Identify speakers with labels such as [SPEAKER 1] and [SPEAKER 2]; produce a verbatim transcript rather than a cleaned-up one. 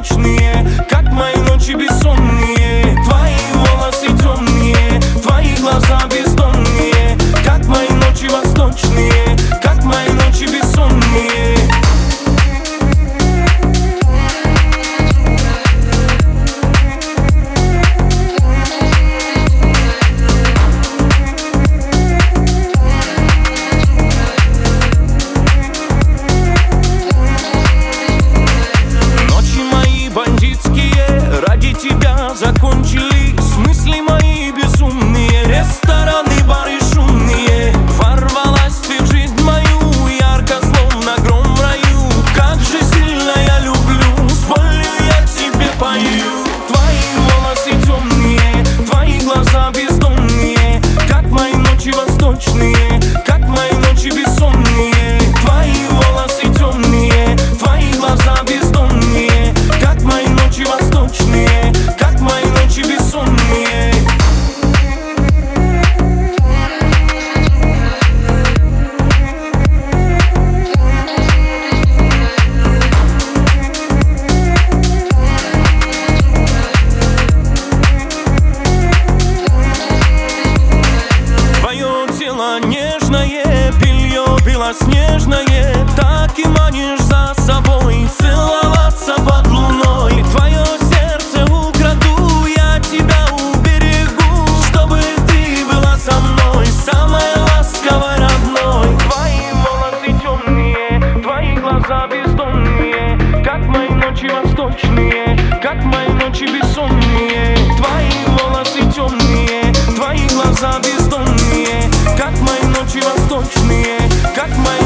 [SPEAKER 1] восточные, как мои ночи бессонные. Твои волосы темные, твои глаза бездонные, как мои ночи восточные, как мои ночи бессонные. Ради тебя закончились мысли мои безумные, рестораны, бары шумные. Ворвалась ты в жизнь мою, ярко, словно гром в раю. Как же сильно я люблю, с болью я тебе пою. Твои волосы темные, твои глаза бездонные, как мои ночи восточные, как мои ночи бессонные. Твои волосы темные, твои глаза бездонные, как мои ночи восточные, как мои ночи бессонные. Твое тело нежное, белье белоснежное, так и манишь за собой целоваться под луной. Твое сердце украду, я тебя уберегу, чтобы ты была со мной, самой ласковой, родной. Твои волосы темные, твои глаза бездонные, как мои ночи восточные, как мои ночи бессонные. Твои волосы темные, твои глаза бездонные, как мои ночи восточные, как мои